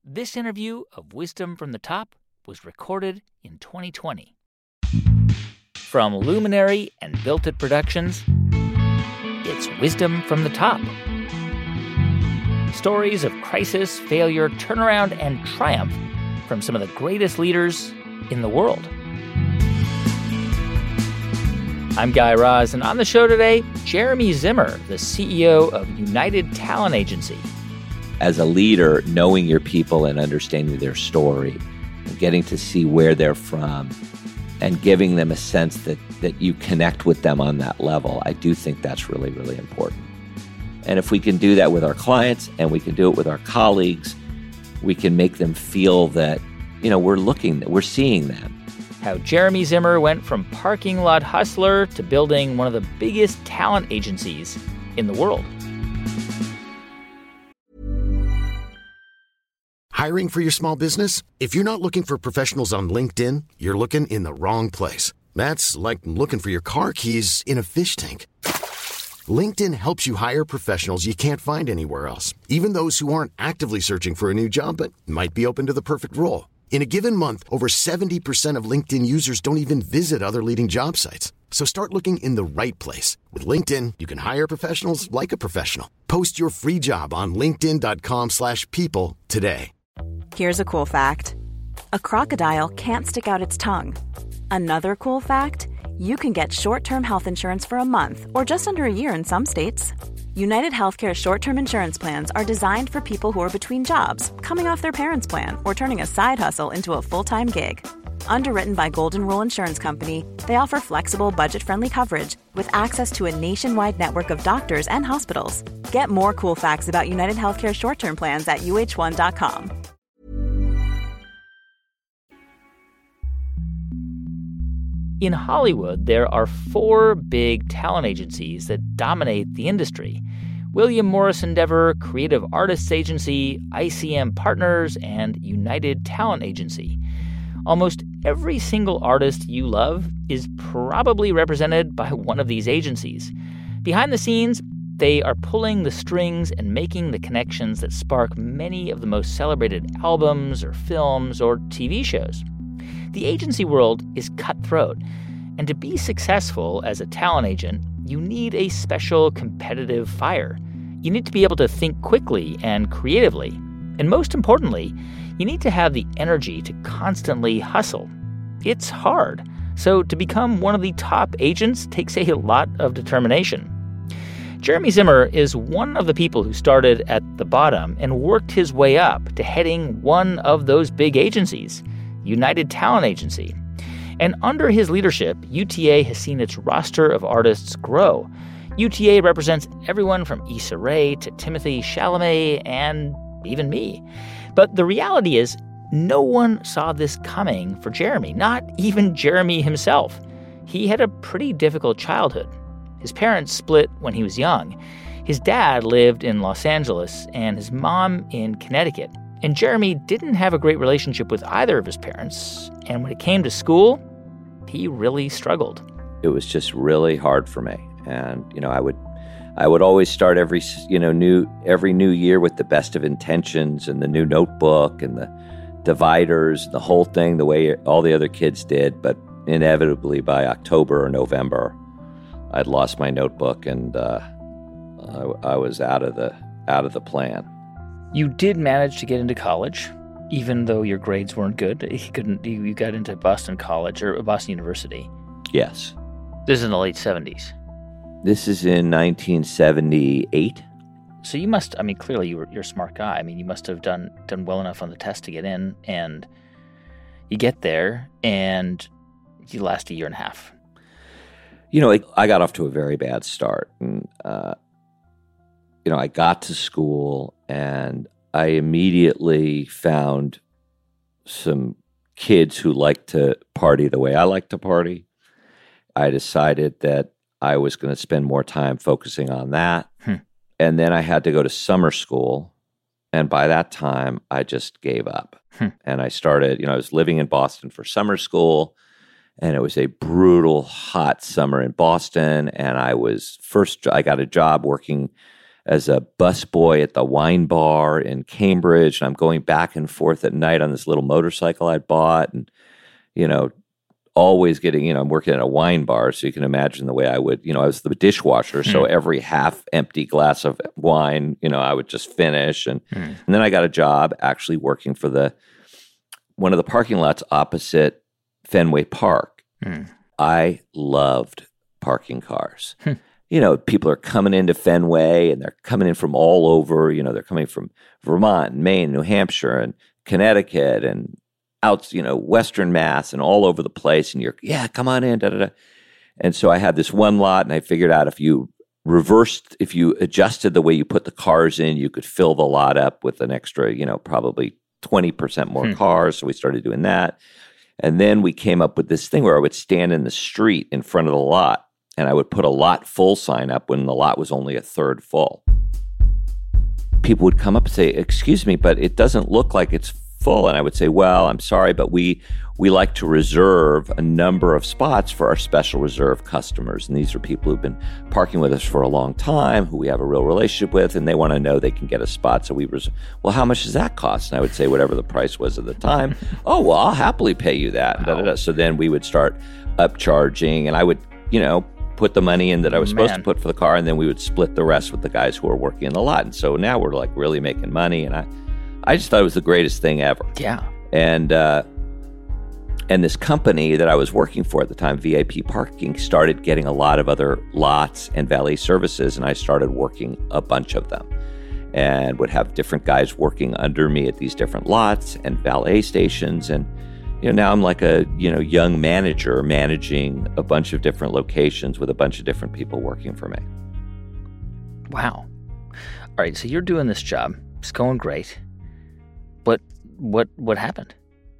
This interview of Wisdom from the Top was recorded in 2020. From Luminary and Built It Productions, it's Wisdom from the Top. Stories of crisis, failure, turnaround, and triumph from some of the greatest leaders in the world. I'm Guy Raz, and on the show today, Jeremy Zimmer, the CEO of United Talent Agency. As a leader, knowing your people and understanding their story, and getting to see where they're from, and giving them a sense that you connect with them on that level, I do think that's really, really important. And if we can do that with our clients and we can do it with our colleagues, we can make them feel that, we're seeing them. How Jeremy Zimmer went from parking lot hustler to building one of the biggest talent agencies in the world. Hiring for your small business? If you're not looking for professionals on LinkedIn, you're looking in the wrong place. That's like looking for your car keys in a fish tank. LinkedIn helps you hire professionals you can't find anywhere else, even those who aren't actively searching for a new job but might be open to the perfect role. In a given month, over 70% of LinkedIn users don't even visit other leading job sites. So start looking in the right place. With LinkedIn, you can hire professionals like a professional. Post your free job on linkedin.com/people today. Here's a cool fact. A crocodile can't stick out its tongue. Another cool fact, you can get short-term health insurance for a month or just under a year in some states. United Healthcare short-term insurance plans are designed for people who are between jobs, coming off their parents' plan, or turning a side hustle into a full-time gig. Underwritten by Golden Rule Insurance Company, they offer flexible, budget-friendly coverage with access to a nationwide network of doctors and hospitals. Get more cool facts about United Healthcare short-term plans at uh1.com. In Hollywood, there are 4 big talent agencies that dominate the industry: William Morris Endeavor, Creative Artists Agency, ICM Partners, and United Talent Agency. Almost every single artist you love is probably represented by one of these agencies. Behind the scenes, they are pulling the strings and making the connections that spark many of the most celebrated albums or films or TV shows. The agency world is cutthroat, and to be successful as a talent agent, you need a special competitive fire. You need to be able to think quickly and creatively, and most importantly, you need to have the energy to constantly hustle. It's hard, so to become one of the top agents takes a lot of determination. Jeremy Zimmer is one of the people who started at the bottom and worked his way up to heading one of those big agencies, United Talent Agency. And under his leadership, UTA has seen its roster of artists grow. UTA represents everyone from Issa Rae to Timothée Chalamet and even me. But the reality is, no one saw this coming for Jeremy, not even Jeremy himself. He had a pretty difficult childhood. His parents split when he was young. His dad lived in Los Angeles and his mom in Connecticut. And Jeremy didn't have a great relationship with either of his parents. And when it came to school, he really struggled. It was just really hard for me. And, I would always start every new year with the best of intentions and the new notebook and the dividers, the whole thing, the way all the other kids did. But inevitably by October or November, I'd lost my notebook and I was out of the plan. You did manage to get into college, even though your grades weren't good. You got into Boston College or Boston University. Yes. This is in the late 70s. This is in 1978. So you must, clearly you're a smart guy. You must have done well enough on the test to get in, and you get there, and you last a year and a half. I got off to a very bad start. And, I got to school, and I immediately found some kids who liked to party the way I like to party. I decided that I was going to spend more time focusing on that. And then I had to go to summer school. And by that time, I just gave up. And I started, I was living in Boston for summer school. And it was a brutal, hot summer in Boston. And I got a job working as a busboy at the wine bar in Cambridge, and I'm going back and forth at night on this little motorcycle I bought, and always getting, I'm working at a wine bar, so you can imagine the way I would, I was the dishwasher, so every half empty glass of wine, I would just finish. And then I got a job actually working for one of the parking lots opposite Fenway Park. I loved parking cars. People are coming into Fenway, and they're coming in from all over, they're coming from Vermont and Maine, New Hampshire and Connecticut and out, Western Mass and all over the place. And come on in, da-da-da. And so I had this one lot, and I figured out if you adjusted the way you put the cars in, you could fill the lot up with an extra, probably 20% more cars. So we started doing that. And then we came up with this thing where I would stand in the street in front of the lot, and I would put a lot full sign up when the lot was only a third full. People would come up and say, "Excuse me, but it doesn't look like it's full." And I would say, "Well, I'm sorry, but we like to reserve a number of spots for our special reserve customers. And these are people who've been parking with us for a long time, who we have a real relationship with, and they want to know they can get a spot. So we reserve." "Well, how much does that cost?" And I would say whatever the price was at the time. "Oh, well, I'll happily pay you that." Wow. Da, da, da. So then we would start upcharging, and I would, put the money in that I was supposed to put for the car, and then we would split the rest with the guys who were working in the lot. And so now we're like really making money, and I just thought it was the greatest thing ever. Yeah. And this company that I was working for at the time, VIP Parking, started getting a lot of other lots and valet services, and I started working a bunch of them and would have different guys working under me at these different lots and valet stations. And, now I'm like a, young manager managing a bunch of different locations with a bunch of different people working for me. Wow. All right, so you're doing this job. It's going great. But what happened?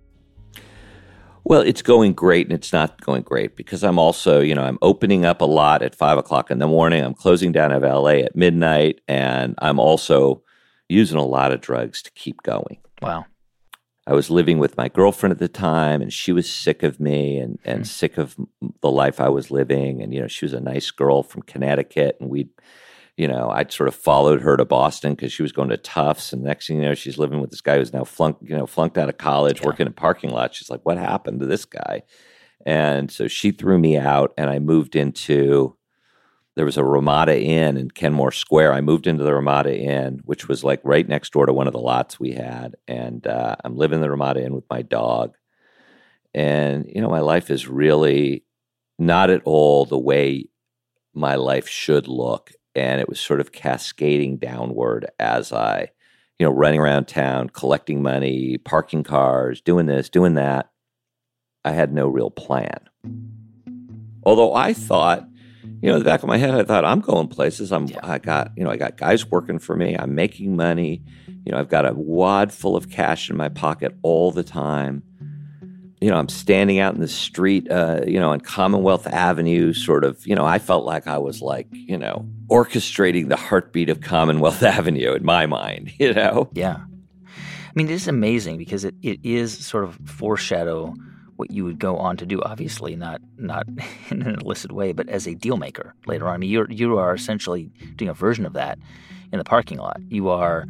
Well, it's going great, and it's not going great because I'm also, I'm opening up a lot at 5 o'clock in the morning. I'm closing down a valet at midnight, and I'm also using a lot of drugs to keep going. Wow. I was living with my girlfriend at the time, and she was sick of me and sick of the life I was living. And, she was a nice girl from Connecticut, and I'd sort of followed her to Boston because she was going to Tufts, and next thing you know, she's living with this guy who's now flunked out of college, working in parking lots. She's like, "What happened to this guy?" And so she threw me out, and I moved there was a Ramada Inn in Kenmore Square. I moved into the Ramada Inn, which was like right next door to one of the lots we had, and I'm living in the Ramada Inn with my dog. And, my life is really not at all the way my life should look. And it was sort of cascading downward as I, running around town, collecting money, parking cars, doing this, doing that. I had no real plan. Although I thought, in the back of my head, I thought, I'm going places. I got guys working for me. I'm making money. I've got a wad full of cash in my pocket all the time. I'm standing out in the street, on Commonwealth Avenue, sort of, I felt like I was like, orchestrating the heartbeat of Commonwealth Avenue in my mind, Yeah. I mean, this is amazing because it is sort of foreshadow what you would go on to do, obviously not in an illicit way, but as a deal maker later on. I mean, you are essentially doing a version of that in the parking lot. You are,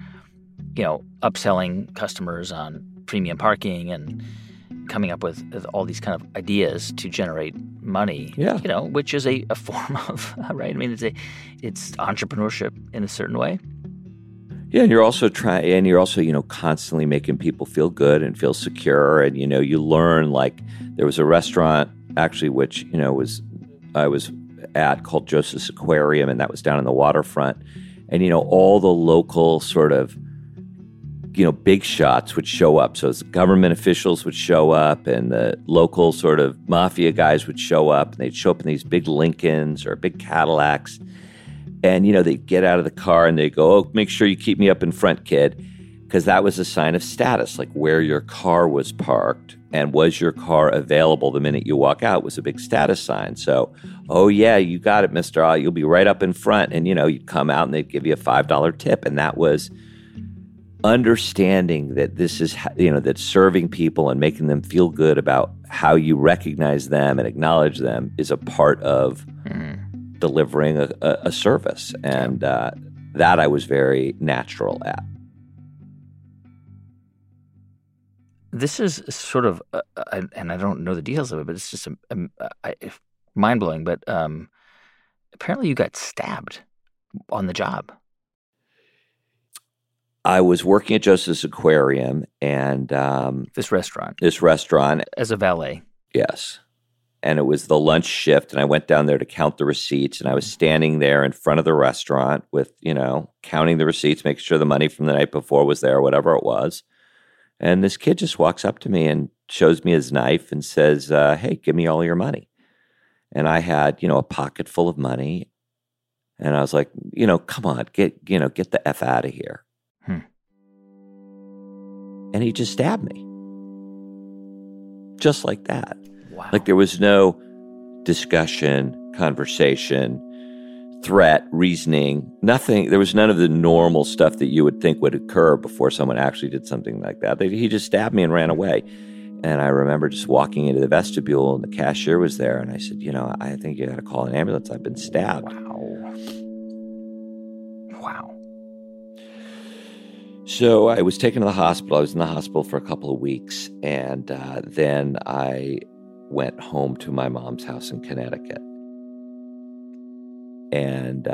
upselling customers on premium parking and coming up with all these kind of ideas to generate money, which is a form of, right? I mean, it's entrepreneurship in a certain way. Yeah, and you're also constantly making people feel good and feel secure. And, you learn, like, there was a restaurant actually, which, I was at called Joseph's Aquarium, and that was down in the waterfront. And, all the local sort of, big shots would show up. So government officials would show up, and the local sort of mafia guys would show up, and they'd show up in these big Lincolns or big Cadillacs. And, they'd get out of the car and they'd go, "Oh, make sure you keep me up in front, kid," because that was a sign of status, like where your car was parked and was your car available the minute you walk out was a big status sign. So, "Oh, yeah, you got it, mister. You'll be right up in front." And, you'd come out and they'd give you a $5 tip. And that was understanding that this is, that serving people and making them feel good about how you recognize them and acknowledge them is a part of delivering a service. And That I was very natural at. This is sort of, and I don't know the details of it, but it's just mind-blowing. But apparently you got stabbed on the job. I was working at Joseph's Aquarium and This restaurant. As a valet. Yes. And it was the lunch shift, and I went down there to count the receipts, and I was standing there in front of the restaurant with, counting the receipts, making sure the money from the night before was there, whatever it was. And this kid just walks up to me and shows me his knife and says, hey, give me all your money. And I had, a pocket full of money. And I was like, come on, get the F out of here. And he just stabbed me. Just like that. Wow. Like there was no discussion, conversation, threat, reasoning, nothing. There was none of the normal stuff that you would think would occur before someone actually did something like that. He just stabbed me and ran away. And I remember just walking into the vestibule and the cashier was there. And I said, I think you got to call an ambulance. I've been stabbed. Wow. So I was taken to the hospital. I was in the hospital for a couple of weeks. And then I went home to my mom's house in Connecticut. And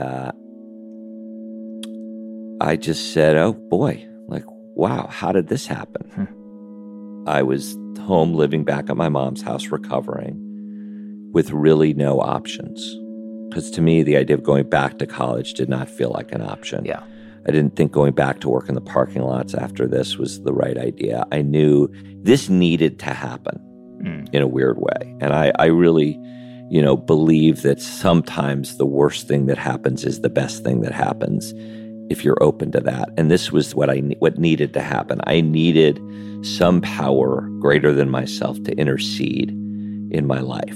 I just said, oh boy, wow, how did this happen? I was home living back at my mom's house recovering with really no options. Because to me, the idea of going back to college did not feel like an option. Yeah. I didn't think going back to work in the parking lots after this was the right idea. I knew this needed to happen in a weird way. And I really, believe that sometimes the worst thing that happens is the best thing that happens if you're open to that. And this was what needed to happen. I needed some power greater than myself to intercede in my life.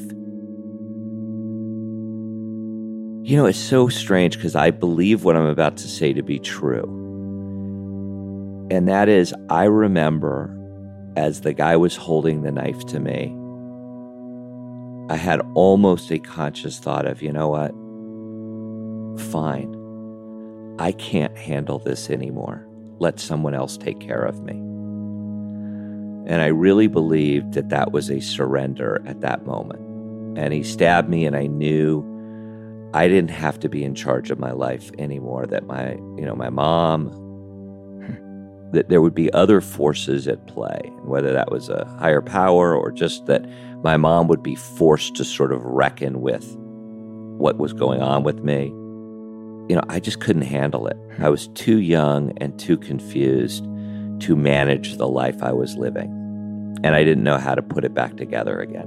It's so strange because I believe what I'm about to say to be true. And that is, I remember as the guy was holding the knife to me, I had almost a conscious thought of, you know what? Fine. I can't handle this anymore. Let someone else take care of me. And I really believed that that was a surrender at that moment. And he stabbed me, and I knew I didn't have to be in charge of my life anymore, that my mom, that there would be other forces at play, whether that was a higher power or just that my mom would be forced to sort of reckon with what was going on with me. I just couldn't handle it. I was too young and too confused to manage the life I was living. And I didn't know how to put it back together again.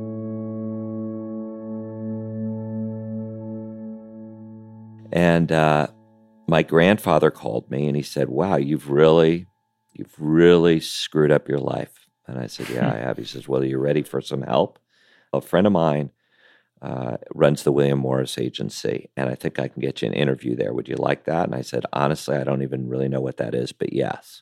And my grandfather called me and he said, wow, you've really screwed up your life. And I said, yeah, I have. He says, well, are you ready for some help? A friend of mine runs the William Morris Agency, and I think I can get you an interview there. Would you like that? And I said, honestly, I don't even really know what that is, but yes.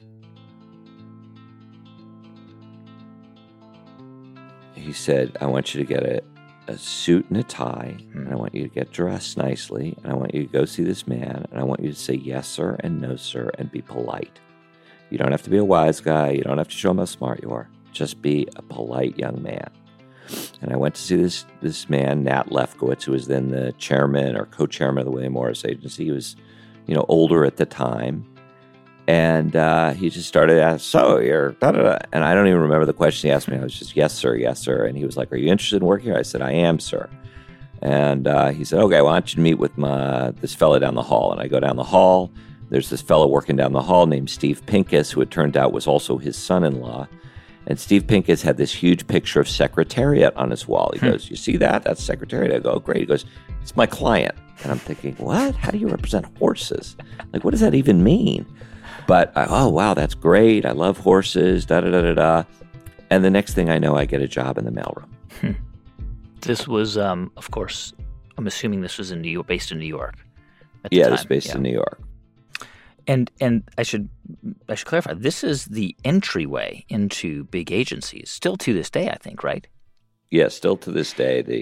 He said, I want you to get a suit and a tie, and I want you to get dressed nicely, and I want you to go see this man, and I want you to say yes, sir, and no, sir, and be polite. You don't have to be a wise guy. You don't have to show him how smart you are. Just be a polite young man. And I went to see this man, Nat Lefkowitz, who was then the chairman or co-chairman of the William Morris Agency. He was, older at the time. And he just started to ask, so you're da-da-da. And I don't even remember the question he asked me. I was just, yes, sir, yes, sir. And he was like, are you interested in working here? I said, I am, sir. And he said, okay, well, I want you to meet with this fellow down the hall. And I go down the hall. There's this fellow working down the hall named Steve Pincus, who it turned out was also his son-in-law. And Steve Pincus had this huge picture of Secretariat on his wall. He goes, you see that? That's Secretariat. I go, oh, great. He goes, it's my client. And I'm thinking, what? How do you represent horses? Like, what does that even mean? But, oh, wow, that's great. I love horses, da-da-da-da-da. And the next thing I know, I get a job in the mailroom. This was, of course, I'm assuming this was in New York, based in New York at the Yeah, time. it was based in New York. And I should clarify, this is the entryway into big agencies, still to this day, I think, right? Yeah, still to this day.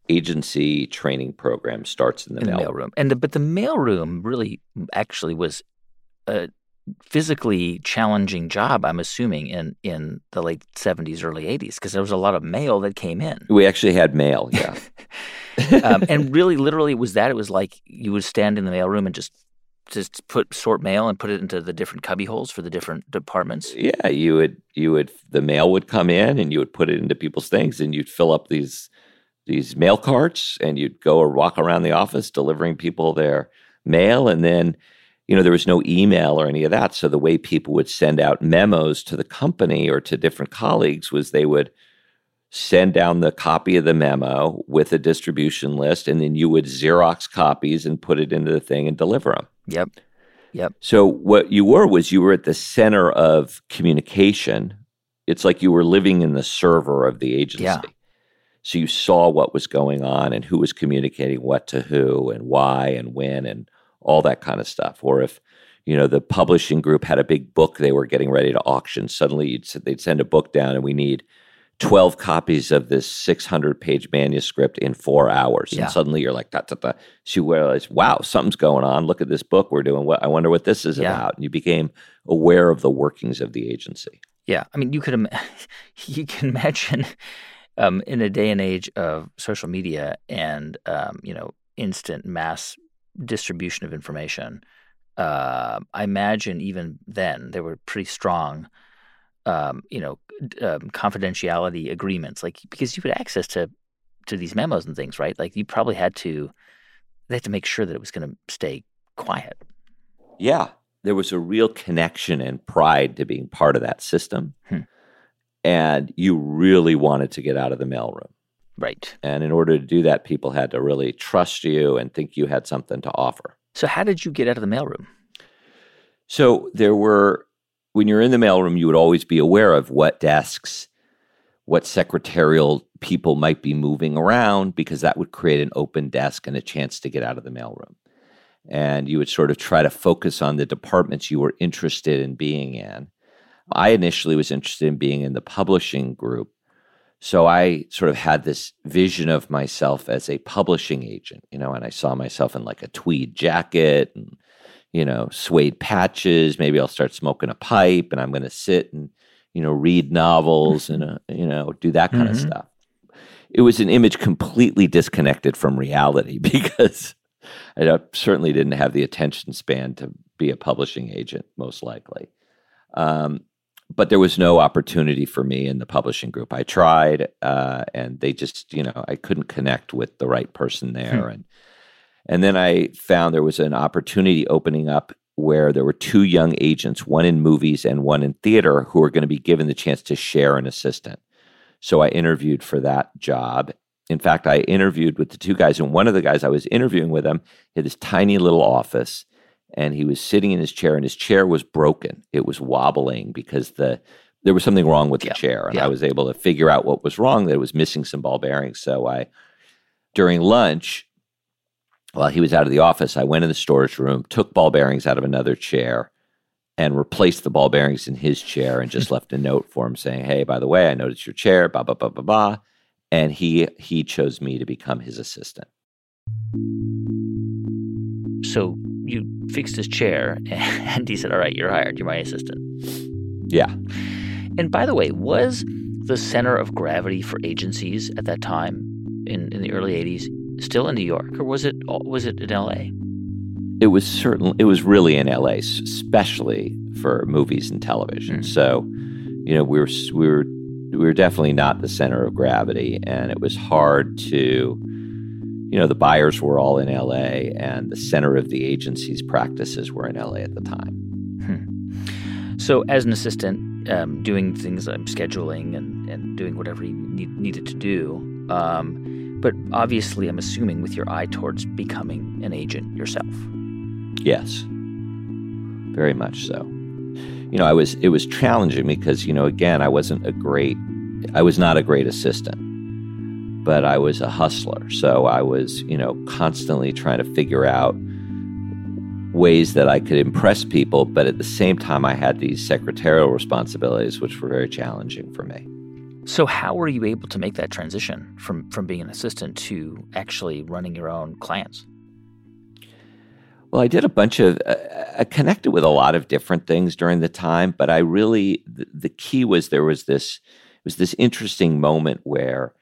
agency training program starts in the mailroom. But the mailroom really actually was a physically challenging job, I'm assuming, in the late 70s, early 80s, because there was a lot of mail that came in. We actually had mail, yeah. And really, literally, it was like you would stand in the mailroom and just sort mail and put it into the different cubby holes for the different departments. Yeah, you would the mail would come in and you would put it into people's things and you'd fill up these mail carts and you'd go or walk around the office delivering people their mail. And then, there was no email or any of that. So the way people would send out memos to the company or to different colleagues was they would send down the copy of the memo with a distribution list, and then you would Xerox copies and put it into the thing and deliver them. Yep. So what you were at the center of communication. It's like you were living in the server of the agency. Yeah. So you saw what was going on and who was communicating what to who and why and when and all that kind of stuff. Or if, the publishing group had a big book they were getting ready to auction, suddenly they'd send a book down and we need 12 copies of this 600-page manuscript in 4 hours. Yeah. And suddenly you're like, So you realize, wow, something's going on. Look at this book we're doing. I wonder what this is about. And you became aware of the workings of the agency. Yeah. I mean, you can imagine in a day and age of social media and, instant mass distribution of information, I imagine even then there were pretty strong confidentiality agreements, like because you had access to these memos and things, right? Like you probably they had to make sure that it was going to stay quiet. Yeah, there was a real connection and pride to being part of that system, and you really wanted to get out of the mailroom, right? And in order to do that, people had to really trust you and think you had something to offer. So, how did you get out of the mailroom? So when you're in the mailroom, you would always be aware of what desks, what secretarial people might be moving around, because that would create an open desk and a chance to get out of the mailroom. And you would sort of try to focus on the departments you were interested in being in. I initially was interested in being in the publishing group. So I sort of had this vision of myself as a publishing agent, and I saw myself in like a tweed jacket and suede patches. Maybe I'll start smoking a pipe and I'm going to sit and, read novels and, do that kind of stuff. It was an image completely disconnected from reality because I certainly didn't have the attention span to be a publishing agent, most likely. But there was no opportunity for me in the publishing group. I tried and they just, I couldn't connect with the right person there. And then I found there was an opportunity opening up where there were two young agents, one in movies and one in theater, who were going to be given the chance to share an assistant. So I interviewed for that job. In fact, I interviewed with the two guys, and one of the guys I was interviewing with him had this tiny little office, and he was sitting in his chair, and his chair was broken. It was wobbling because there was something wrong with the chair, and I was able to figure out what was wrong, that it was missing some ball bearings. So during lunch, while he was out of the office, I went in the storage room, took ball bearings out of another chair, and replaced the ball bearings in his chair and just left a note for him saying, hey, by the way, I noticed your chair, blah, blah, blah, blah, blah. And he chose me to become his assistant. So you fixed his chair, and he said, all right, you're hired. You're my assistant. Yeah. And by the way, was the center of gravity for agencies at that time in the early 80s still in New York, or was it in L.A.? It was really in L.A., especially for movies and television. So, we were definitely not the center of gravity, and it was hard to, the buyers were all in L.A., and the center of the agency's practices were in L.A. at the time. So, as an assistant, doing things like scheduling and doing whatever you needed to do. But obviously, I'm assuming with your eye towards becoming an agent yourself. Yes, very much so. It was challenging because, again, I was not a great assistant, but I was a hustler. So I was, constantly trying to figure out ways that I could impress people. But at the same time, I had these secretarial responsibilities, which were very challenging for me. So how were you able to make that transition from being an assistant to actually running your own clients? Well, I did a bunch of, I connected with a lot of different things during the time, but I really, the key was there was this interesting moment where,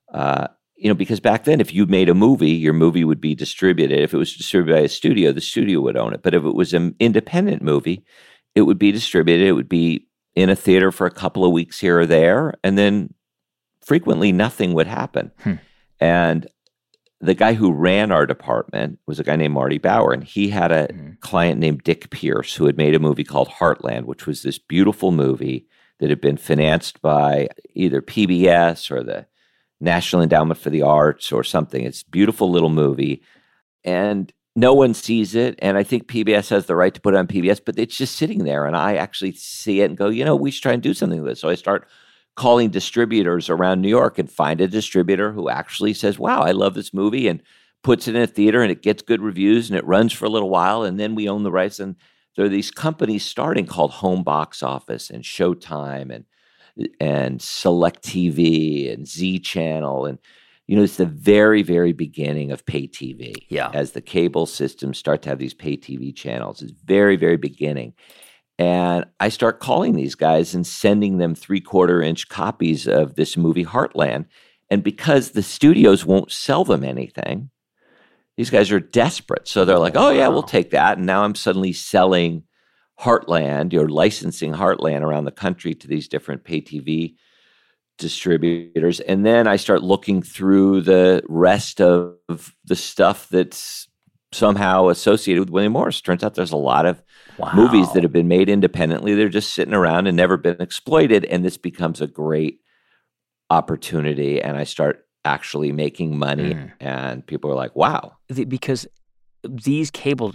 because back then, if you made a movie, your movie would be distributed. If it was distributed by a studio, the studio would own it. But if it was an independent movie, it would be distributed. It would be in a theater for a couple of weeks here or there, and then frequently nothing would happen. And the guy who ran our department was a guy named Marty Bauer, and he had a client named Dick Pierce who had made a movie called Heartland, which was this beautiful movie that had been financed by either PBS or the National Endowment for the Arts or something. It's a beautiful little movie, and no one sees it, and I think PBS has the right to put it on PBS, but it's just sitting there, and I actually see it and go, we should try and do something with it. So I start calling distributors around New York and find a distributor who actually says, wow, I love this movie, and puts it in a theater, and it gets good reviews, and it runs for a little while, and then we own the rights. And there are these companies starting called Home Box Office and Showtime and Select TV and Z Channel, and it's the very, very beginning of pay TV. Yeah. As the cable systems start to have these pay TV channels, it's very, very beginning. And I start calling these guys and sending them 3/4-inch copies of this movie Heartland. And because the studios won't sell them anything, these guys are desperate. So they're like, oh, yeah, we'll take that. And now I'm suddenly selling Heartland or licensing Heartland around the country to these different pay TV distributors. And then I start looking through the rest of the stuff that's somehow associated with William Morris. Turns out there's a lot of movies that have been made independently. They're just sitting around and never been exploited. And this becomes a great opportunity. And I start actually making money. And people are like, wow. Because these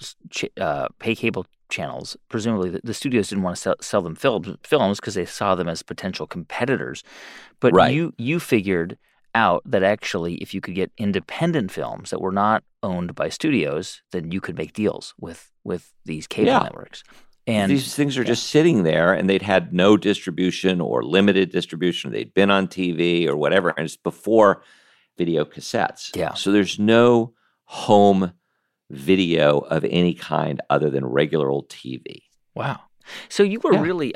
pay cable channels, presumably the studios didn't want to sell them films because they saw them as potential competitors. But you figured out that actually if you could get independent films that were not owned by studios, then you could make deals with these cable networks. And these things are just sitting there, and they'd had no distribution or limited distribution. They'd been on TV or whatever, and it's before video cassettes. Yeah. So there's no home video of any kind other than regular old TV. Wow. So you were really,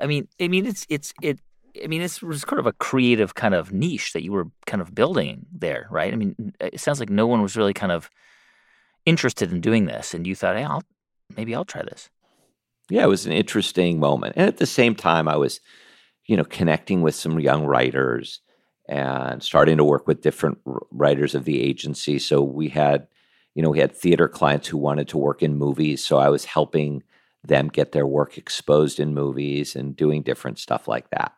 it was kind of a creative kind of niche that you were kind of building there, right? I mean, it sounds like no one was really kind of interested in doing this, and you thought, hey, maybe I'll try this. Yeah, it was an interesting moment. And at the same time, I was, connecting with some young writers and starting to work with different writers of the agency. So we had theater clients who wanted to work in movies. So I was helping them get their work exposed in movies and doing different stuff like that.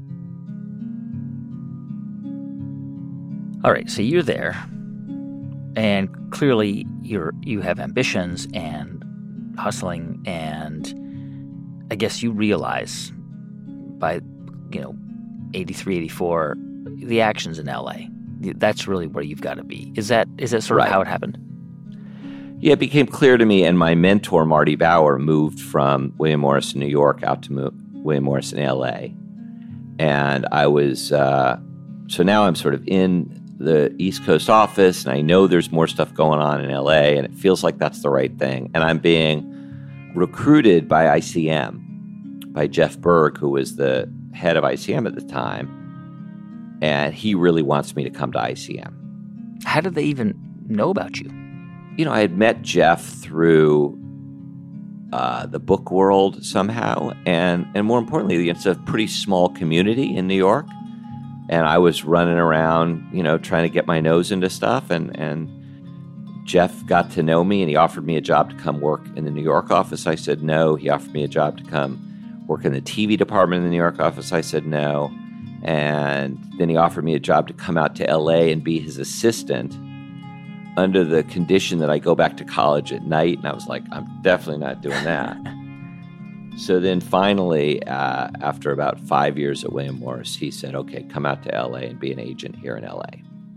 All right, so you're there, and clearly you have ambitions and hustling, and I guess you realize by 83, 84, the action's in LA. That's really where you've got to be. Is that sort of how it happened? Yeah, it became clear to me, and my mentor, Marty Bauer, moved from William Morris in New York out to William Morris in L.A. And I was, so now I'm sort of in the East Coast office, and I know there's more stuff going on in L.A., and it feels like that's the right thing. And I'm being recruited by ICM, by Jeff Berg, who was the head of ICM at the time, and he really wants me to come to ICM. How did they even know about you? I had met Jeff through the book world somehow, and more importantly, it's a pretty small community in New York, and I was running around, trying to get my nose into stuff, and Jeff got to know me, and he offered me a job to come work in the New York office. I said no. He offered me a job to come work in the TV department in the New York office. I said no, and then he offered me a job to come out to L.A. and be his assistant, under the condition that I go back to college at night. And I was like, I'm definitely not doing that. So then finally, after about 5 years at William Morris, he said, okay, come out to LA and be an agent here in LA.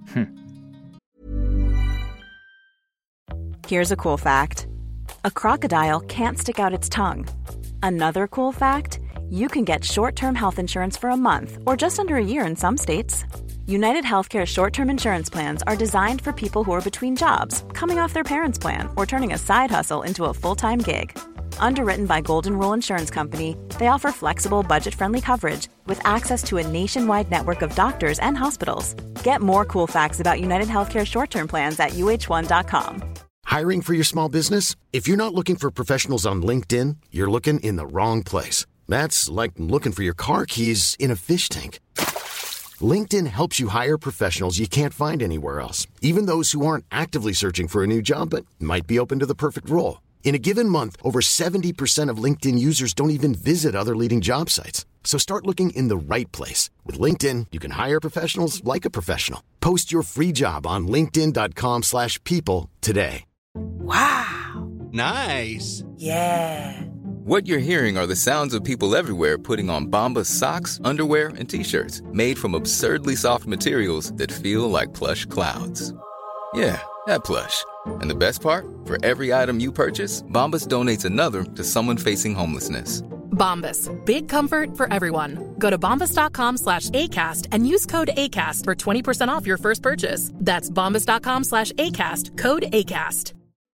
Here's a cool fact. A crocodile can't stick out its tongue. Another cool fact, you can get short-term health insurance for a month or just under a year in some states. United Healthcare short-term insurance plans are designed for people who are between jobs, coming off their parents' plan, or turning a side hustle into a full-time gig. Underwritten by Golden Rule Insurance Company, they offer flexible, budget-friendly coverage with access to a nationwide network of doctors and hospitals. Get more cool facts about United Healthcare short-term plans at uh1.com. Hiring for your small business? If you're not looking for professionals on LinkedIn, you're looking in the wrong place. That's like looking for your car keys in a fish tank. LinkedIn helps you hire professionals you can't find anywhere else, even those who aren't actively searching for a new job but might be open to the perfect role. In a given month, over 70% of LinkedIn users don't even visit other leading job sites. So start looking in the right place. With LinkedIn, you can hire professionals like a professional. Post your free job on linkedin.com/people today. Wow. Nice. Yeah. What you're hearing are the sounds of people everywhere putting on Bombas socks, underwear, and T-shirts made from absurdly soft materials that feel like plush clouds. Yeah, that plush. And the best part? For every item you purchase, Bombas donates another to someone facing homelessness. Bombas. Big comfort for everyone. Go to bombas.com/ACAST and use code ACAST for 20% off your first purchase. That's bombas.com/ACAST. Code ACAST.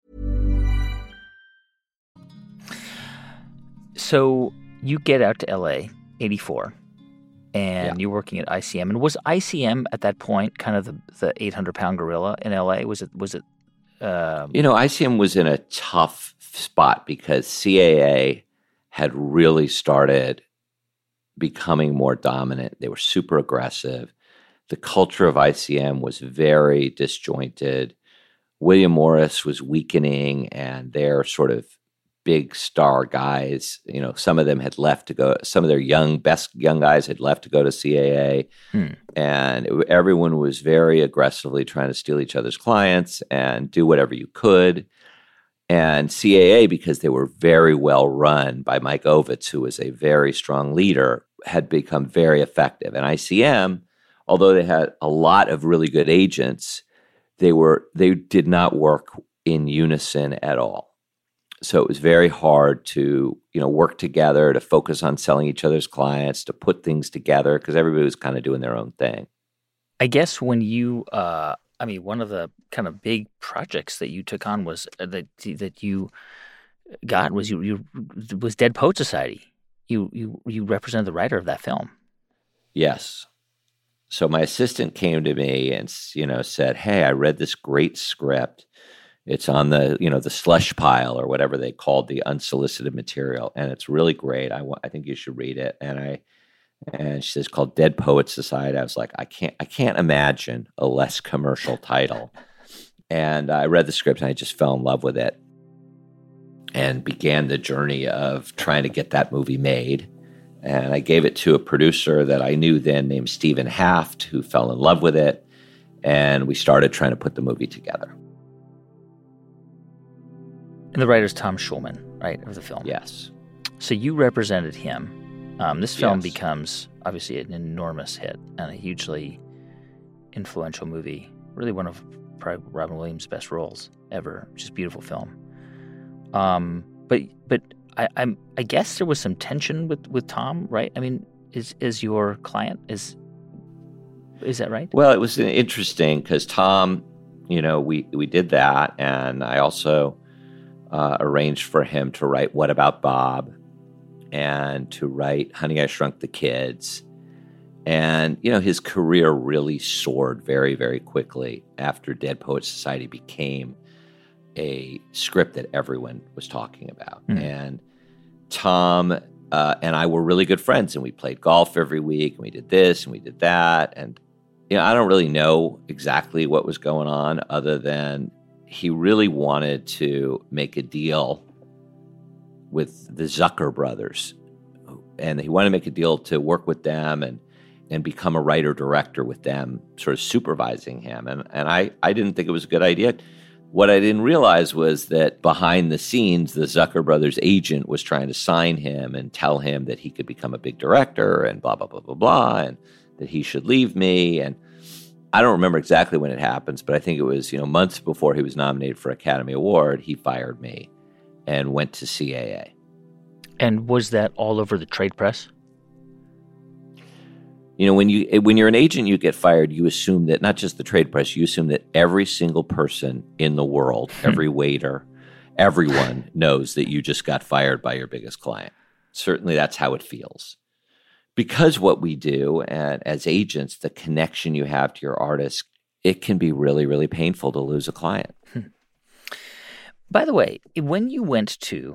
So you get out to LA, 84, and you're working at ICM. And was ICM at that point kind of the 800-pound gorilla in LA? Was it? ICM was in a tough spot because CAA had really started becoming more dominant. They were super aggressive. The culture of ICM was very disjointed. William Morris was weakening, and their sort of big star guys, some of them had left to go, some of their best young guys had left to go to CAA. And everyone was very aggressively trying to steal each other's clients and do whatever you could. And CAA, because they were very well run by Mike Ovitz, who was a very strong leader, had become very effective. And ICM, although they had a lot of really good agents, they did not work in unison at all. So it was very hard to, work together, to focus on selling each other's clients, to put things together, because everybody was kind of doing their own thing. I guess when you, one of the kind of big projects that you took on was that you got was was Dead Poet Society. You represented the writer of that film. Yes. So my assistant came to me and said, "Hey, I read this great script. It's on the the slush pile or whatever they called the unsolicited material, and it's really great. I think you should read it." And she says, "Called Dead Poet Society." I was like, I can't imagine a less commercial title. And I read the script and I just fell in love with it, and began the journey of trying to get that movie made. And I gave it to a producer that I knew then named Stephen Haft, who fell in love with it, and we started trying to put the movie together. And the writer's Tom Schulman, right, of the film? Yes. So you represented him. This film Yes. becomes, obviously, an enormous hit and a hugely influential movie. Really one of probably Robin Williams' best roles ever. Just beautiful film. But I guess there was some tension with Tom, right? I mean, is your client, is that right? Well, it was interesting because Tom, we did that, and I also arranged for him to write What About Bob and to write Honey, I Shrunk the Kids. And, his career really soared very, very quickly after Dead Poet Society became a script that everyone was talking about. And Tom and I were really good friends, and we played golf every week, and we did this and we did that. And, I don't really know exactly what was going on other than he really wanted to make a deal with the Zucker brothers, and he wanted to make a deal to work with them and become a writer-director with them, sort of supervising him. And I didn't think it was a good idea. What I didn't realize was that behind the scenes, the Zucker brothers' agent was trying to sign him and tell him that he could become a big director and blah, blah, blah, blah, blah, and that he should leave me. And I don't remember exactly when it happens, but I think it was, months before he was nominated for Academy Award, he fired me and went to CAA. And was that all over the trade press? You know, when you're an agent, you get fired, you assume that not just the trade press, you assume that every single person in the world, every waiter, everyone knows that you just got fired by your biggest client. Certainly that's how it feels. Because what we do, and as agents, the connection you have to your artists, it can be really, really painful to lose a client. By the way, when you went to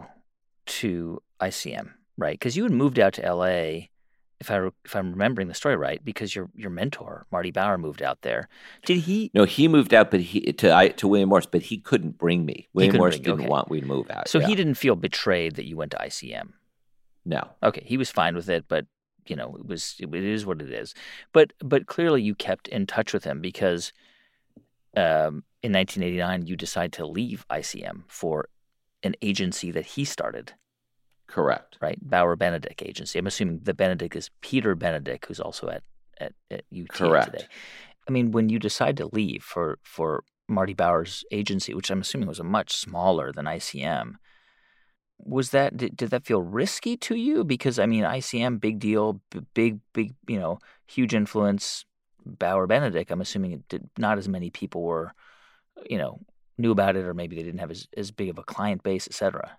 ICM, right? Because you had moved out to LA, if I'm remembering the story right, because your mentor Marty Bauer moved out there. Did he? No, he moved out, but to William Morris, but he couldn't bring me. William Morris didn't want me to move out. So he didn't feel betrayed that you went to ICM. No. Okay, he was fine with it, but it is what it is. But clearly you kept in touch with him because in 1989 you decided to leave ICM for an agency that he started. Correct. Right, Bauer Benedict Agency. I'm assuming the Benedict is Peter Benedict, who's also at UTA Correct. today. I mean, when you decide to leave for Marty Bauer's agency, which I'm assuming was a much smaller than ICM, did that feel risky to you? Because I mean, ICM, big deal, big, huge influence. Bauer Benedict, I'm assuming not as many people were, knew about it, or maybe they didn't have as big of a client base, et cetera.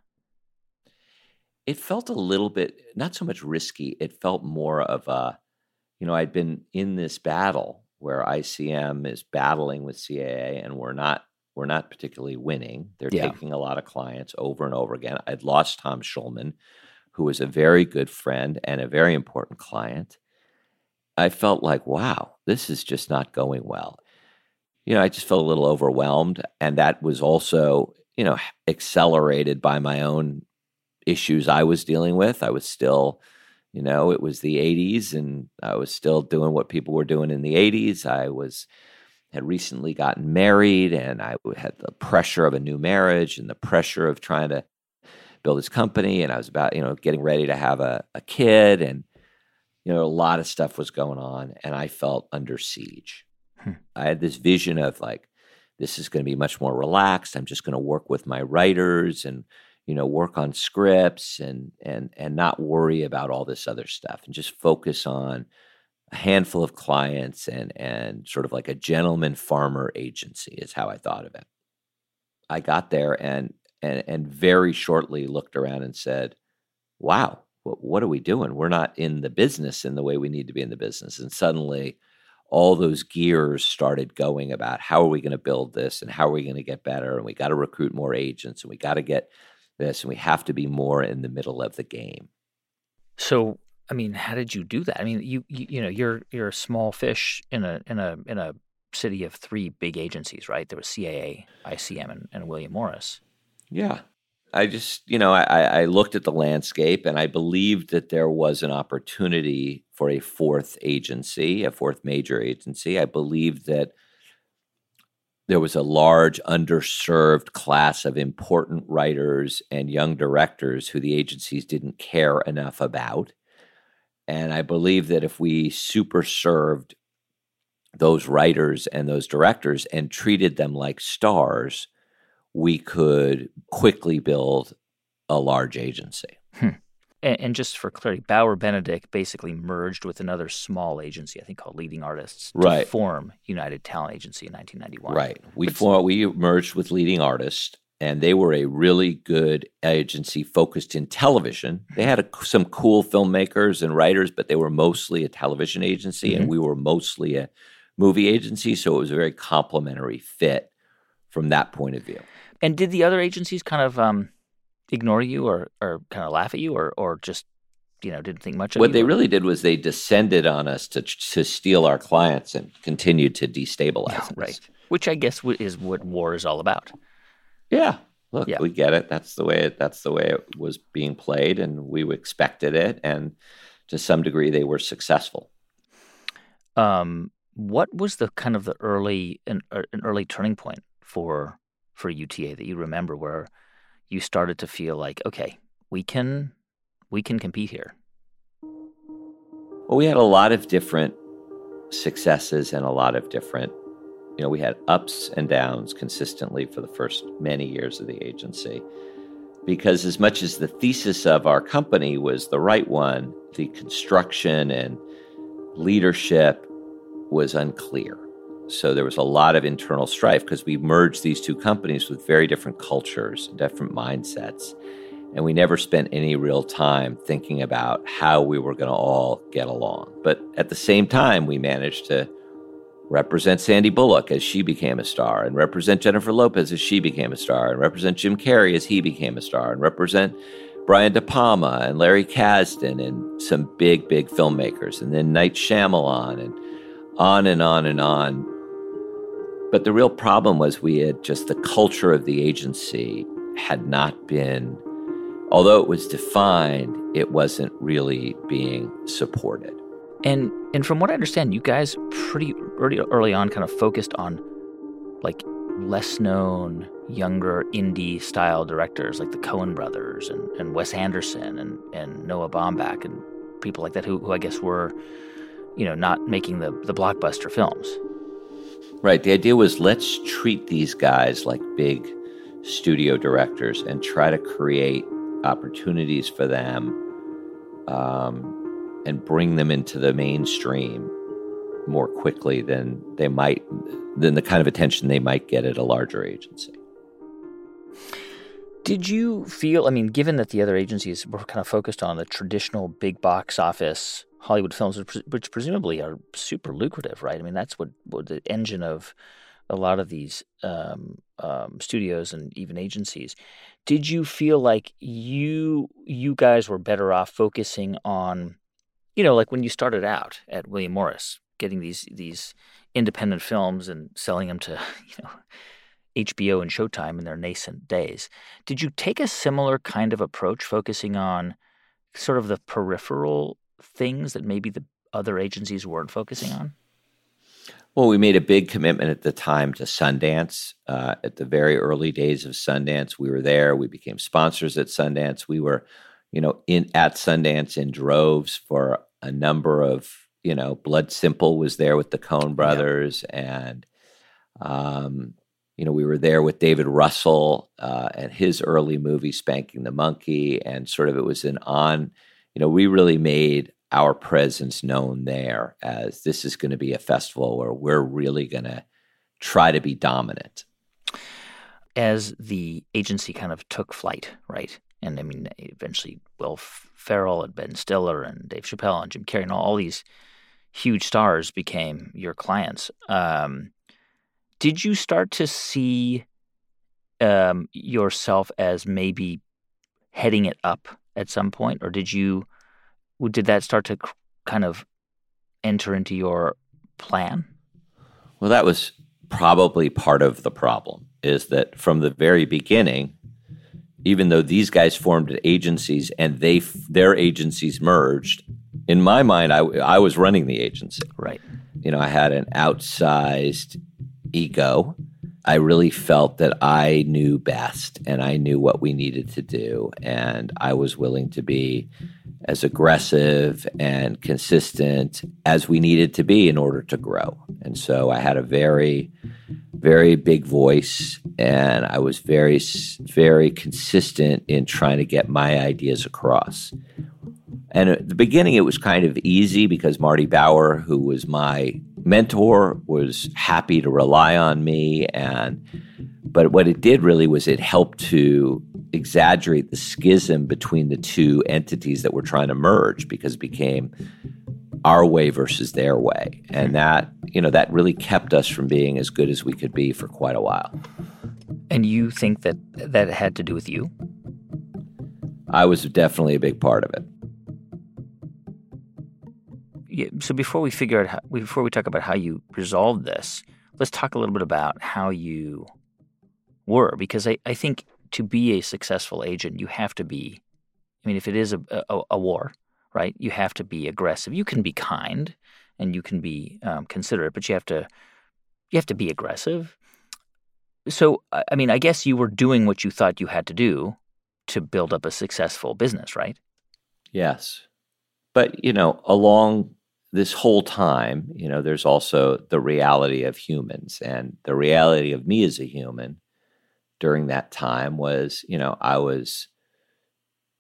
It felt a little bit, not so much risky. It felt more of a, I'd been in this battle where ICM is battling with CAA, and we're not particularly winning. They're taking a lot of clients over and over again. I'd lost Tom Schulman, who was a very good friend and a very important client. I felt like, wow, this is just not going well. I just felt a little overwhelmed, and that was also, accelerated by my own issues I was dealing with. I was still, it was the 80s, and I was still doing what people were doing in the 80s. I had recently gotten married, and I had the pressure of a new marriage and the pressure of trying to build this company. And I was about, getting ready to have a kid, and, a lot of stuff was going on, and I felt under siege. I had this vision of like, this is going to be much more relaxed. I'm just going to work with my writers and, work on scripts and not worry about all this other stuff, and just focus on a handful of clients and sort of like a gentleman farmer agency is how I thought of it. I got there and very shortly looked around and said, wow, what are we doing? We're not in the business in the way we need to be in the business. And suddenly all those gears started going about how are we going to build this, and how are we going to get better, and we got to recruit more agents, and we got to get this, and we have to be more in the middle of the game. So, I mean, how did you do that? I mean, you're a small fish in a city of three big agencies, right? There was CAA, ICM, and William Morris. Yeah. I just, I looked at the landscape, and I believed that there was an opportunity for a fourth agency, a fourth major agency. I believed that there was a large underserved class of important writers and young directors who the agencies didn't care enough about. And I believe that if we super served those writers and those directors and treated them like stars, we could quickly build a large agency. And just for clarity, Bauer Benedict basically merged with another small agency, I think called Leading Artists, to form United Talent Agency in 1991. Right. We merged with Leading Artists, and they were a really good agency focused in television. They had some cool filmmakers and writers, but they were mostly a television agency, and we were mostly a movie agency, so it was a very complementary fit from that point of view. And did the other agencies kind of ignore you or kind of laugh at you or just, didn't think much of you? What they really did was they descended on us to steal our clients and continued to destabilize us. Right. Which I guess is what war is all about. Yeah. Look, we get it. That's the way it was being played, and we expected it, and to some degree they were successful. What was the kind of an early turning point for UTA that you remember where you started to feel like, okay, we can compete here? Well, we had a lot of different successes and a lot of different, we had ups and downs consistently for the first many years of the agency. because as much as the thesis of our company was the right one, the construction and leadership was unclear. So there was a lot of internal strife because we merged these two companies with very different cultures, different mindsets. And we never spent any real time thinking about how we were going to all get along. But at the same time, we managed to represent Sandy Bullock as she became a star, and represent Jennifer Lopez as she became a star, and represent Jim Carrey as he became a star, and represent Brian De Palma and Larry Kasdan and some big, big filmmakers, and then Night Shyamalan, and on and on and on. But the real problem was we had just the culture of the agency had not been, although it was defined, it wasn't really being supported. And from what I understand, you guys pretty early on kind of focused on like less known, younger indie style directors like the Coen brothers and Wes Anderson and Noah Baumbach and people like that who I guess were, not making the blockbuster films. Right. The idea was let's treat these guys like big studio directors and try to create opportunities for them and bring them into the mainstream more quickly than the kind of attention they might get at a larger agency. Did you feel, given that the other agencies were kind of focused on the traditional big box office Hollywood films, which presumably are super lucrative, right? That's what the engine of a lot of these studios and even agencies. Did you feel like you guys were better off focusing on, like when you started out at William Morris, getting these independent films and selling them to, HBO and Showtime in their nascent days. Did you take a similar kind of approach, focusing on sort of the peripheral things that maybe the other agencies weren't focusing on? Well, we made a big commitment at the time to Sundance. At the very early days of Sundance, we were there. We became sponsors at Sundance. We were, at Sundance in droves for a number of, Blood Simple was there with the Coen brothers, and we were there with David Russell and his early movie Spanking the Monkey, and sort of it was we really made our presence known there as this is going to be a festival where we're really going to try to be dominant. As the agency kind of took flight, right? And eventually Will Ferrell and Ben Stiller and Dave Chappelle and Jim Carrey and all these huge stars became your clients. Did you start to see yourself as maybe heading it up at some point, or did that start to kind of enter into your plan? Well, that was probably part of the problem, is that from the very beginning, even though these guys formed agencies and their agencies merged, in my mind, I was running the agency. Right. I had an outsized ego. I really felt that I knew best and I knew what we needed to do. And I was willing to be as aggressive and consistent as we needed to be in order to grow. And so I had a very, very big voice, and I was very, very consistent in trying to get my ideas across. And at the beginning, it was kind of easy because Marty Bauer, who was my mentor, was happy to rely on me. But what it did really was it helped to exaggerate the schism between the two entities that were trying to merge, because it became our way versus their way. And that really kept us from being as good as we could be for quite a while. And you think that had to do with you? I was definitely a big part of it. Yeah, so before we talk about how you resolved this, let's talk a little bit about how you were, because I think to be a successful agent, you have to be, if it is a war, right, you have to be aggressive. You can be kind and you can be considerate, but you have to be aggressive. So, I guess you were doing what you thought you had to do to build up a successful business, right? Yes. But, along this whole time, there's also the reality of humans. And the reality of me as a human during that time was, I was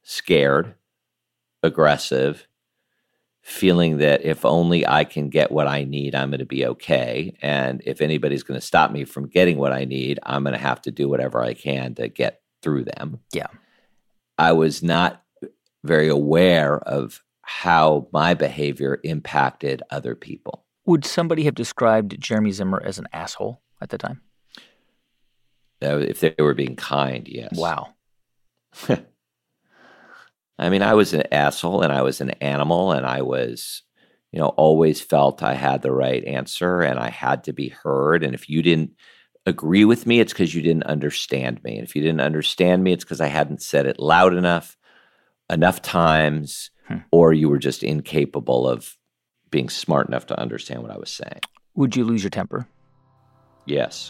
scared, aggressive, feeling that if only I can get what I need, I'm going to be okay. And if anybody's going to stop me from getting what I need, I'm going to have to do whatever I can to get through them. Yeah. I was not very aware of how my behavior impacted other people. Would somebody have described Jeremy Zimmer as an asshole at the time? If they were being kind, yes. Wow. I mean, I was an asshole and I was an animal and I was, always felt I had the right answer and I had to be heard. And if you didn't agree with me, it's because you didn't understand me. And if you didn't understand me, it's because I hadn't said it loud enough times, or you were just incapable of being smart enough to understand what I was saying. Would you lose your temper? Yes.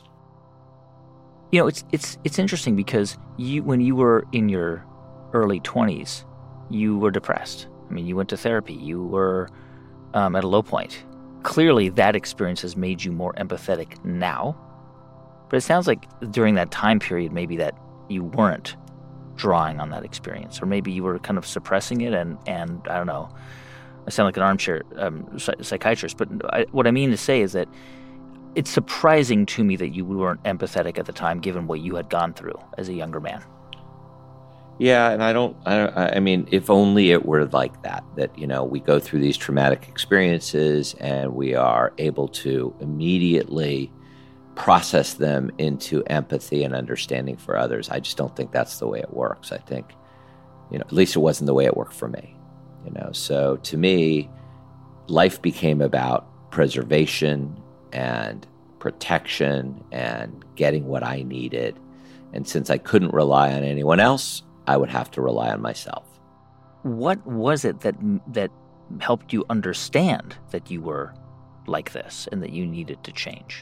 It's interesting because when you were in your early 20s, you were depressed. I mean, you went to therapy. You were at a low point. Clearly, that experience has made you more empathetic now. But it sounds like during that time period, maybe that you weren't drawing on that experience, or maybe you were kind of suppressing it. And I don't know. I sound like an armchair psychiatrist, but what I mean to say is that it's surprising to me that you weren't empathetic at the time, given what you had gone through as a younger man. Yeah, and I mean, if only it were like that, we go through these traumatic experiences and we are able to immediately process them into empathy and understanding for others. I just don't think that's the way it works. I think, at least it wasn't the way it worked for me, So to me, life became about preservation and protection and getting what I needed. And since I couldn't rely on anyone else, I would have to rely on myself. What was it that helped you understand that you were like this and that you needed to change?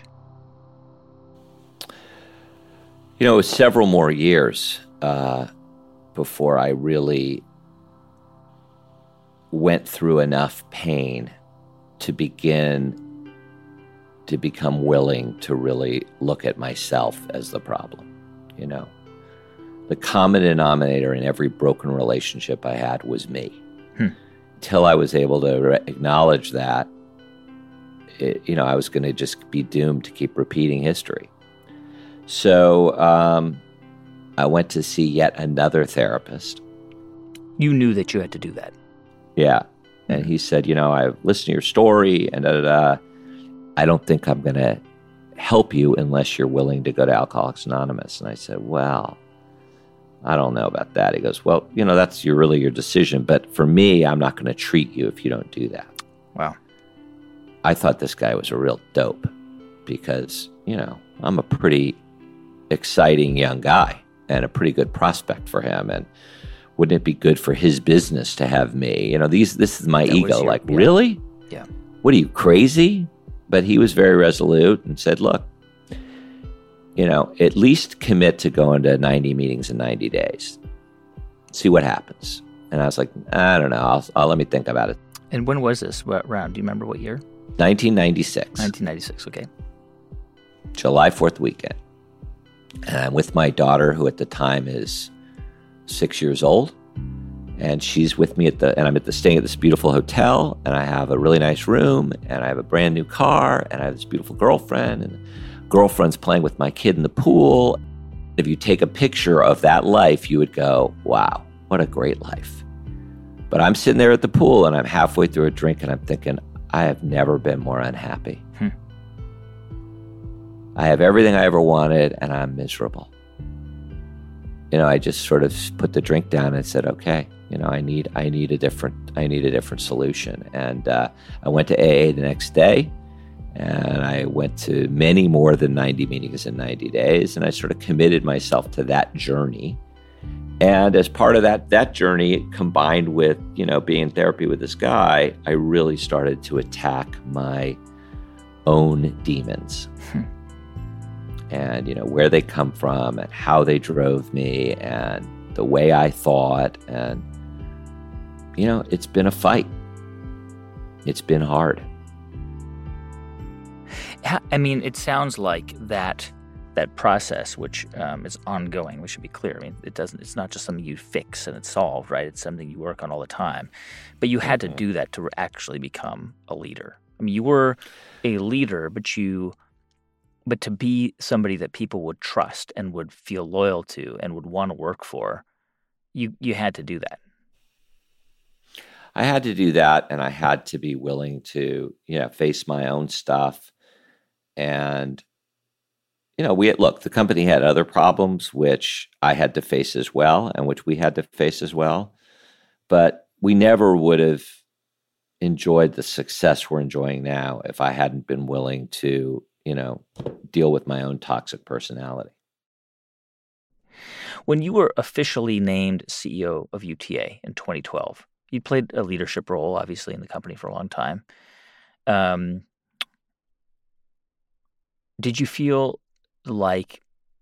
It was several more years before I really went through enough pain to begin to become willing to really look at myself as the problem, The common denominator in every broken relationship I had was me. Until I was able to acknowledge that, I was going to just be doomed to keep repeating history. So I went to see yet another therapist. You knew that you had to do that. Yeah. And he said, I've listened to your story and I don't think I'm going to help you unless you're willing to go to Alcoholics Anonymous. And I said, well, I don't know about that. He goes, well, that's really your decision. But for me, I'm not going to treat you if you don't do that. Wow. I thought this guy was a real dope because, I'm a pretty exciting young guy and a pretty good prospect for him. And wouldn't it be good for his business to have me? This is my ego. Really? Yeah. What are you, crazy? But he was very resolute and said, look, at least commit to going to 90 meetings in 90 days. See what happens. And I was like, I don't know. I'll let me think about it. And when was this? What round? Do you remember what year? 1996. 1996, okay. July 4th weekend. And I'm with my daughter, who at the time is 6 years old. And she's with me and I'm staying at this beautiful hotel, and I have a really nice room, and I have a brand new car, and I have this beautiful girlfriend, and the girlfriend's playing with my kid in the pool. If you take a picture of that life, you would go, wow, what a great life. But I'm sitting there at the pool, and I'm halfway through a drink, and I'm thinking, I have never been more unhappy. I have everything I ever wanted, and I'm miserable. I just sort of put the drink down and said, okay, I need a different solution. And I went to AA the next day, and I went to many more than 90 meetings in 90 days, and I sort of committed myself to that journey. And as part of that journey, combined with, being in therapy with this guy, I really started to attack my own demons. And, where they come from and how they drove me and the way I thought. And, it's been a fight. It's been hard. I mean, it sounds like that that process, which is ongoing. We should be clear. I mean, it's not just something you fix and it's solved, right? It's something you work on all the time. But you had to do that to actually become a leader. I mean, you were a leader, but to be somebody that people would trust and would feel loyal to and would want to work for, you had to do that. I had to do that, and I had to be willing to, face my own stuff. And, the company had other problems, which I had to face as well, and which we had to face as well. But we never would have enjoyed the success we're enjoying now if I hadn't been willing to, deal with my own toxic personality. When you were officially named CEO of UTA in 2012, you played a leadership role, obviously, in the company for a long time. Did you feel like,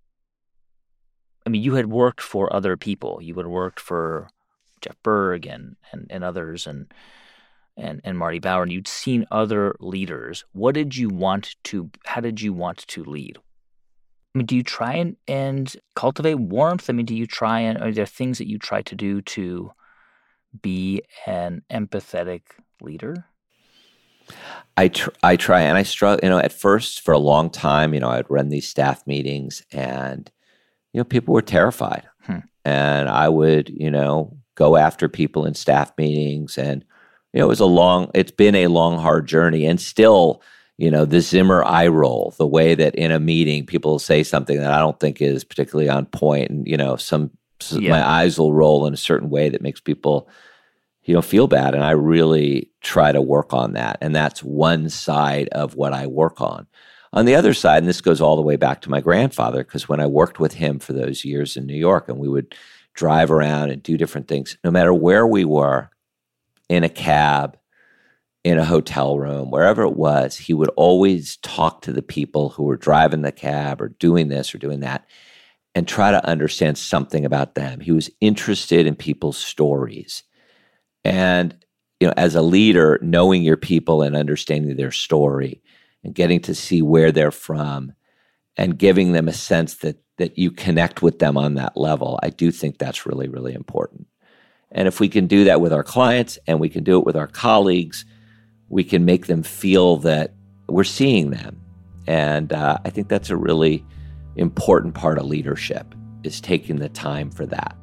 you had worked for other people. You had worked for Jeff Berg and others and Marty Bauer, and you'd seen other leaders. How did you want to lead? Do you try and cultivate warmth? Do you try and, are there things that you try to do to be an empathetic leader? I try, and I struggle. At first, for a long time, I'd run these staff meetings, and people were terrified, and I would, go after people in staff meetings, and it's been a long, hard journey, and still, the Zimmer eye roll, the way that in a meeting people say something that I don't think is particularly on point, and my eyes will roll in a certain way that makes people, feel bad. And I really try to work on that. And that's one side of what I work on. On the other side, and this goes all the way back to my grandfather, because when I worked with him for those years in New York, and we would drive around and do different things, no matter where we were, in a cab, in a hotel room, wherever it was, he would always talk to the people who were driving the cab or doing this or doing that, and try to understand something about them. He was interested in people's stories. And, as a leader, knowing your people and understanding their story and getting to see where they're from and giving them a sense that you connect with them on that level, I do think that's really, really important. And if we can do that with our clients and we can do it with our colleagues, we can make them feel that we're seeing them. And I think that's a really important part of leadership, is taking the time for that.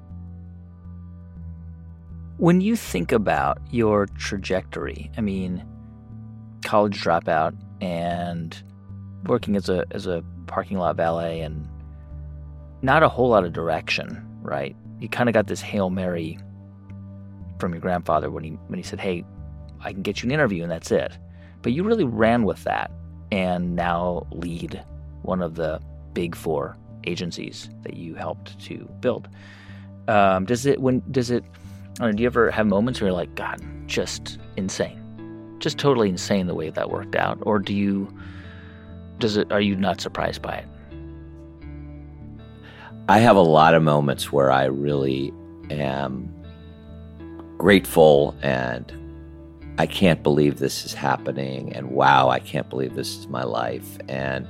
When you think about your trajectory, college dropout and working as a parking lot valet and not a whole lot of direction, right? You kind of got this Hail Mary from your grandfather when he said, "Hey, I can get you an interview," and that's it. But you really ran with that and now lead one of the big four agencies that you helped to build. Do you ever have moments where you're like, God, just insane, just totally insane the way that worked out? Or are you not surprised by it? I have a lot of moments where I really am grateful and I can't believe this is happening, and wow, I can't believe this is my life. And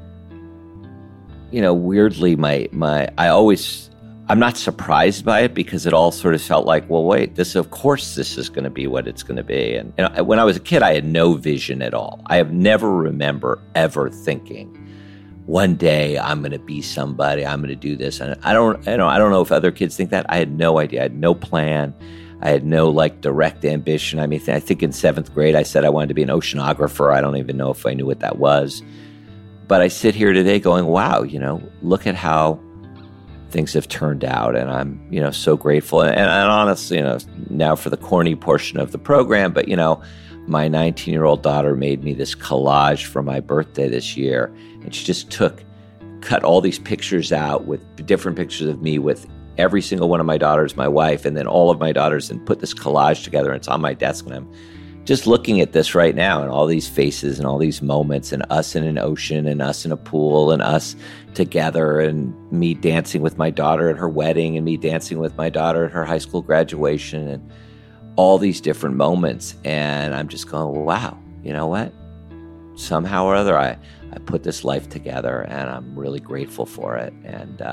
weirdly, I'm not surprised by it, because it all sort of felt like, well, wait, of course this is going to be what it's going to be. And when I was a kid, I had no vision at all. I have never remember ever thinking, one day I'm going to be somebody, I'm going to do this. And I don't know if other kids think that. I had no idea. I had no plan. I had no direct ambition. I think in 7th grade, I said I wanted to be an oceanographer. I don't even know if I knew what that was. But I sit here today going, wow, look at how things have turned out. And I'm, so grateful. And honestly, now for the corny portion of the program, but, my 19-year-old daughter made me this collage for my birthday this year. And she just cut all these pictures out with different pictures of me with every single one of my daughters, my wife, and then all of my daughters, and put this collage together. And it's on my desk, and I'm just looking at this right now, and all these faces and all these moments, and us in an ocean, and us in a pool, and us together, and me dancing with my daughter at her wedding, and me dancing with my daughter at her high school graduation, and all these different moments. And I'm just going, wow, you know what? somehow or other, I put this life together, and I'm really grateful for it. And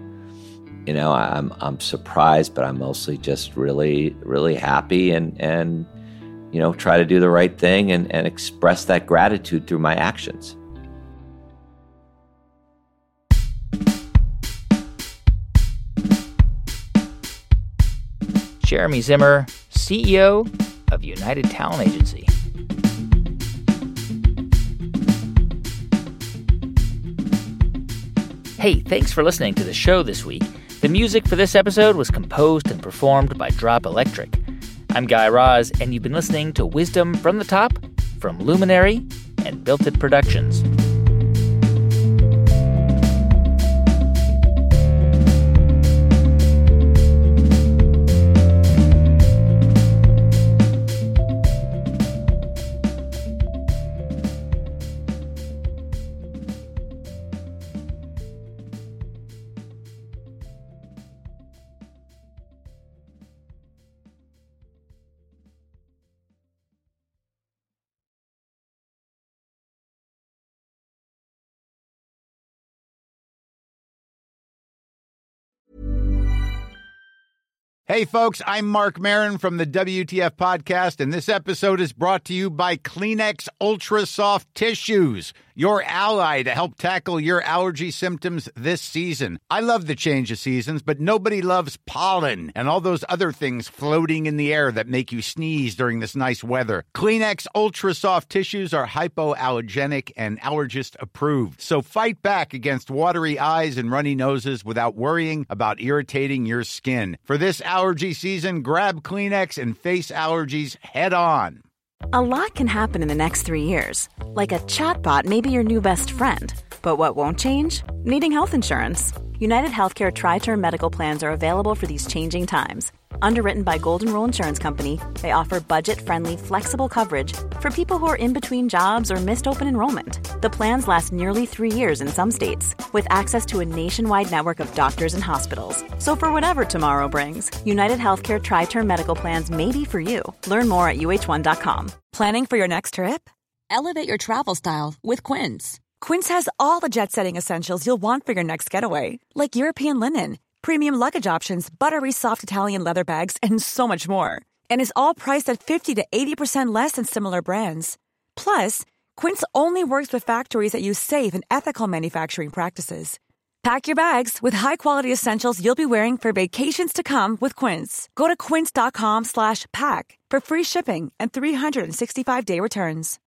I'm surprised, but I'm mostly just really, really happy, and try to do the right thing and express that gratitude through my actions. Jeremy Zimmer, CEO of United Talent Agency. Hey, thanks for listening to the show this week. The music for this episode was composed and performed by Drop Electric. I'm Guy Raz, and you've been listening to Wisdom from the Top from Luminary and Built It Productions. Hey, folks, I'm Mark Maron from the WTF Podcast, and this episode is brought to you by Kleenex Ultra Soft Tissues, your ally to help tackle your allergy symptoms this season. I love the change of seasons, but nobody loves pollen and all those other things floating in the air that make you sneeze during this nice weather. Kleenex Ultra Soft Tissues are hypoallergenic and allergist approved, so fight back against watery eyes and runny noses without worrying about irritating your skin. For this allergy season, grab Kleenex and face allergies head on. A lot can happen in the next 3 years. Like a chatbot may be your new best friend. But what won't change? Needing health insurance. United Healthcare Tri-Term Medical Plans are available for these changing times. Underwritten by Golden Rule Insurance Company, they offer budget-friendly, flexible coverage for people who are in between jobs or missed open enrollment. The plans last nearly 3 years in some states, with access to a nationwide network of doctors and hospitals. So for whatever tomorrow brings, United Healthcare Tri-Term Medical Plans may be for you. Learn more at uh1.com. Planning for your next trip? Elevate your travel style with Quince. Quince has all the jet-setting essentials you'll want for your next getaway, like European linen, premium luggage options, buttery soft Italian leather bags, and so much more. And is all priced at 50 to 80% less than similar brands. Plus, Quince only works with factories that use safe and ethical manufacturing practices. Pack your bags with high-quality essentials you'll be wearing for vacations to come with Quince. Go to quince.com/pack for free shipping and 365-day returns.